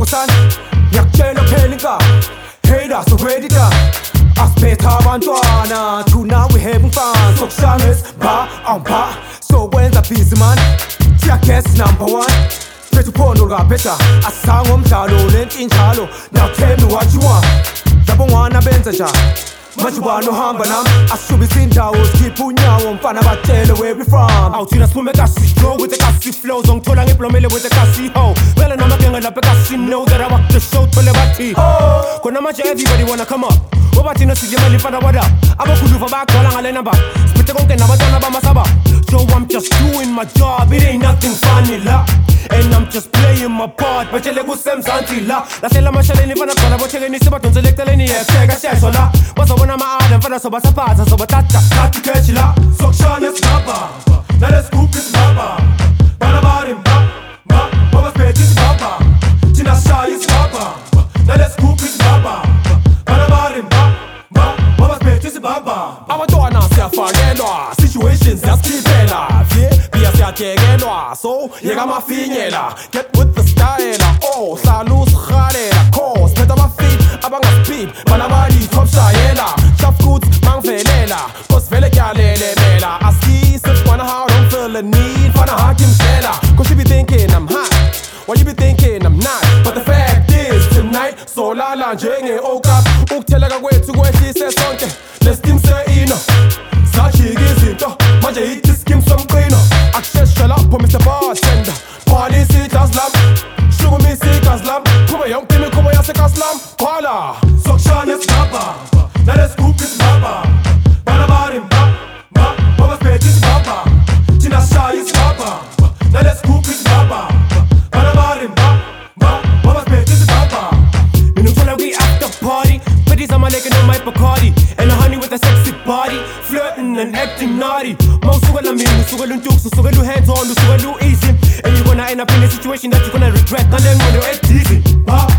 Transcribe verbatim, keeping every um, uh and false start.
son ngiyakutshela phelinka haters already done asiphetha abantwana tuna we having fun sokushangis ba amba so wenza busy man siya guess number one Pethu phondo ngaphetha asanga umdlalo lentinjalo now tell me what you want labongwana benza njani manje ubani ohamba nami asishubisa indawo sikhipha unyawo mfana batshele where we from awuthina siphume kasi flow with the kasi flow zongithola ngiblomele with the kasi ho vele namagenge lapha kasi know that I rock the show thole bathi oh khona manje everybody wanna come up obathina sijemela mfana what up abakhuluva bagcwala ngale number siphethe konke nabantwana bamasaba so I'm just doing my job it ain't nothing funny la and I'm just playing my part batshele kusemzansi la lahlela amashaleni mfana khona bothekeni sibadonsele eceleni yeseka shesho la bazobona ama-ada mfana sobasaphatha sobathatha kathi kechi la sokushana esibaba nalesigugu isibaba bana bari mba mba babasiphethe isibaba thina sishaya isibaba nalesigugu isibaba bana bari mba mba babasiphethe isibaba abantwana siyafakelwa situations siyasikhipela vye biya siyathekelwa so yeka mafinyela get with the style oh hlala usirhalela cause phetha amafit abangaspeed bana bali top shayela shop goods mangivelela cause vele kuyalelemela askise fana how don't feel the need fana haki mshela cause you be thinking I'm hot while you be thinking I'm not but the fact is tonight so lala njenge okap ukutheleka kwethu kwehlise sonke lestim seino sajika izinto manje ithi skim somqino akusheshe lapho Mister Bartender policy does lam shukumisa igazi lam kuba yonke imikhuba yasekaslam qala sokushana esibaba nalesigugu isibaba bana bari mba mba babasiphethe isibaba thina sishaya isibaba nalesigugu isibaba bana bari mba mba babasiphethe isibaba mina ngithola kwi-after party Bitties on my leg and on my Bacardi and a honey with a sexy body flirting and acting naughty mawusuka la mina usuka luntuksu usuka lu hands on usuka lu easy and you're gonna end up in a situation that you're gonna regret kanti engqondo edizi ba